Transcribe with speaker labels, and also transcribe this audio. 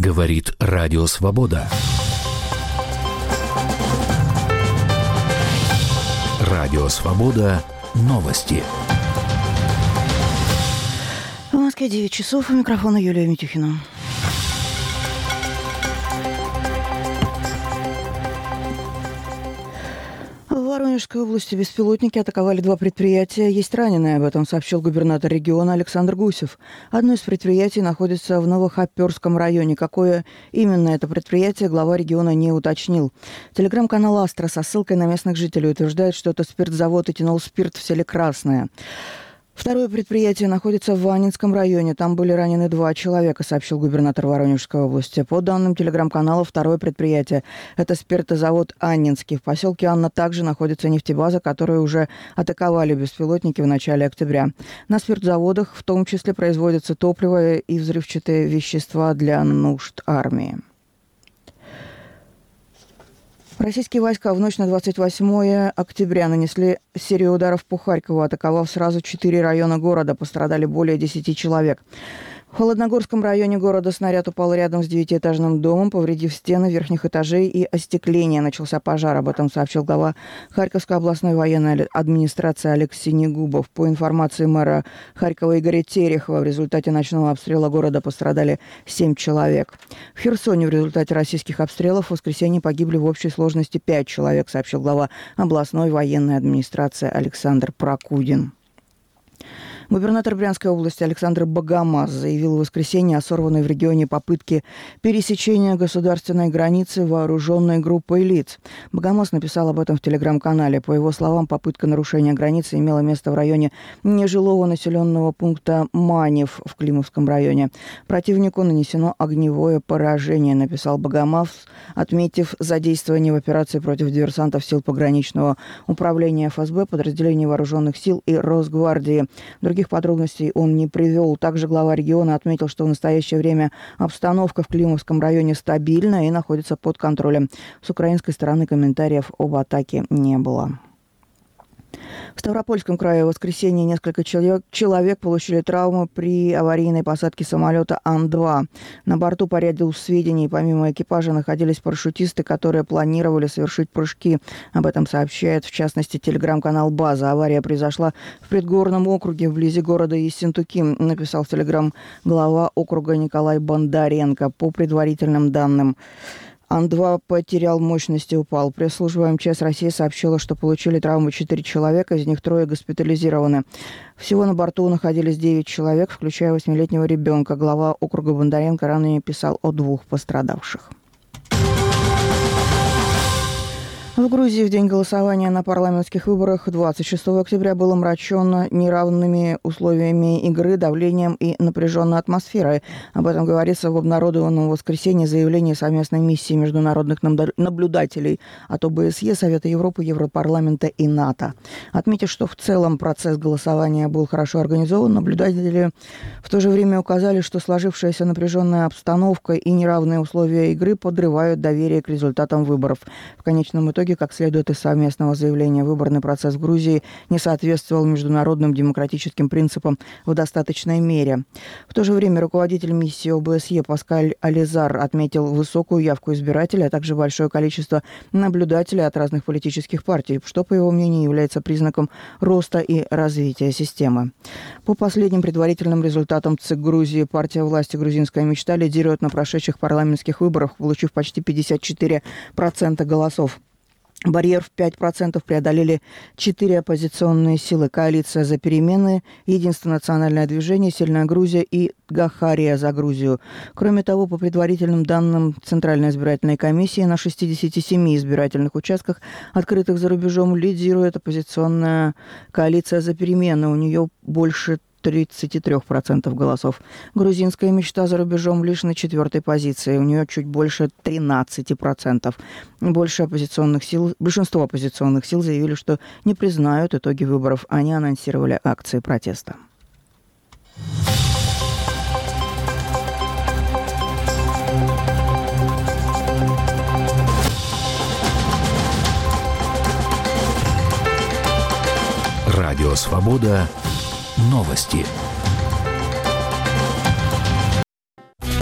Speaker 1: Говорит Радио Свобода. Радио Свобода. Новости.
Speaker 2: В Москве 9 часов. У микрофона Юлия Митюхина. В Воронежской области беспилотники атаковали 2 предприятия. Есть раненые, об этом сообщил губернатор региона Александр Гусев. Одно из предприятий находится в Новохоперском районе. Какое именно это предприятие, глава региона не уточнил. Телеграм-канал «Астра» со ссылкой на местных жителей утверждает, что это спиртзавод «Этинолспирт» в селе Красное. Второе предприятие находится в Ванинском районе. Там были ранены 2 человека, сообщил губернатор Воронежской области. По данным телеграм-канала, второе предприятие – это спиртозавод «Аннинский». В поселке Анна также находится нефтебаза, которую уже атаковали беспилотники в начале октября. На спиртзаводах в том числе производятся топливо и взрывчатые вещества для нужд армии. Российские войска в ночь на 28 октября нанесли серию ударов по Харькову, атаковав сразу 4 района города. Пострадали более 10 человек. В Холодногорском районе города снаряд упал рядом с 9-этажным домом, повредив стены верхних этажей и остекление. Начался пожар. Об этом сообщил глава Харьковской областной военной администрации Олег Синегубов. По информации мэра Харькова Игоря Терехова, в результате ночного обстрела города пострадали 7 человек. В Херсоне в результате российских обстрелов в воскресенье погибли в общей сложности 5 человек, сообщил глава областной военной администрации Александр Прокудин. Губернатор Брянской области Александр Богомаз заявил в воскресенье о сорванной в регионе попытке пересечения государственной границы вооруженной группой лиц. Богомаз написал об этом в телеграм-канале. По его словам, попытка нарушения границы имела место в районе нежилого населенного пункта Манев в Климовском районе. Противнику нанесено огневое поражение, написал Богомаз, отметив задействование в операции против диверсантов сил пограничного управления ФСБ, подразделений вооруженных сил и Росгвардии. Других подробностей он не привел. Также глава региона отметил, что в настоящее время обстановка в Климовском районе стабильна и находится под контролем. С украинской стороны комментариев об атаке не было. В Ставропольском крае в воскресенье несколько человек получили травмы при аварийной посадке самолета Ан-2. На борту по ряду сведений помимо экипажа находились парашютисты, которые планировали совершить прыжки. Об этом сообщает, в частности, телеграм-канал «База». Авария произошла в предгорном округе вблизи города Ессентуки, написал в телеграм глава округа Николай Бондаренко. По предварительным данным, Ан-2 потерял мощность и упал. Пресс-служба МЧС России сообщила, что получили травмы 4 человека, из них 3 госпитализированы. Всего на борту находились 9 человек, включая 8-летнего ребенка. Глава округа Бондаренко ранее писал о 2 пострадавших. В Грузии в день голосования на парламентских выборах 26 октября было омрачено неравными условиями игры, давлением и напряженной атмосферой. Об этом говорится в обнародованном в воскресенье заявлении совместной миссии международных наблюдателей от ОБСЕ, Совета Европы, Европарламента и НАТО. Отметив, что в целом процесс голосования был хорошо организован, наблюдатели в то же время указали, что сложившаяся напряженная обстановка и неравные условия игры подрывают доверие к результатам выборов. В конечном итоге, как следует из совместного заявления, выборный процесс в Грузии не соответствовал международным демократическим принципам в достаточной мере. В то же время руководитель миссии ОБСЕ Паскаль Ализар отметил высокую явку избирателей, а также большое количество наблюдателей от разных политических партий, что, по его мнению, является признаком роста и развития системы. По последним предварительным результатам ЦИК Грузии, партия власти «Грузинская мечта» лидирует на прошедших парламентских выборах, получив почти 54% голосов. Барьер в 5% преодолели 4 оппозиционные силы: коалиция «За перемены», Единственное национальное движение, Сильная Грузия и Гахария за Грузию. Кроме того, по предварительным данным Центральной избирательной комиссии, на 67 избирательных участках, открытых за рубежом, лидирует оппозиционная коалиция «За перемены». У нее больше 33% голосов. Грузинская мечта за рубежом лишь на 4-й позиции. У нее чуть больше 13%. Большинство оппозиционных сил заявили, что не признают итоги выборов. Они анонсировали акции протеста.
Speaker 1: Радио Свобода. Новости.